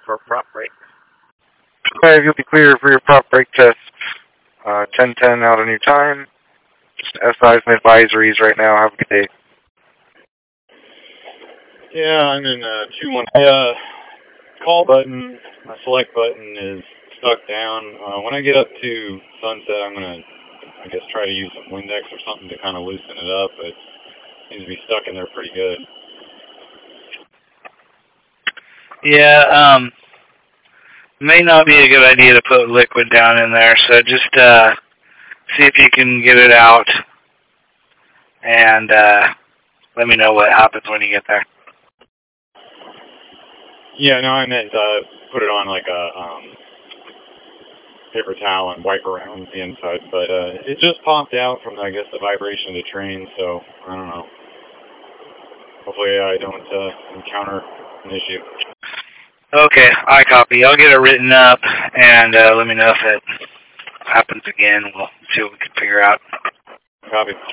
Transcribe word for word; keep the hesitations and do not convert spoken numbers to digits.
for a prop break. Okay, you'll be clear for your prop break test. Uh, ten ten out on your time. Just S Is and advisories right now. Have a good day. Yeah, I'm in uh, two one. Uh, call button, my select button is stuck down. Uh, when I get up to sunset, I'm going to, I guess, try to use some Windex or something to kind of loosen it up. It seems to be stuck in there pretty good. Yeah, um, may not be a good idea to put liquid down in there, so just uh, see if you can get it out, and uh, let me know what happens when you get there. Yeah, no, I meant uh, put it on like a um, paper towel and wipe around the inside, but uh, it just popped out from, I guess, the vibration of the train, so I don't know. Hopefully I don't uh, encounter an issue. Okay, I copy. I'll get it written up, and uh, let me know if it happens again. We'll see what we can figure out. Copy.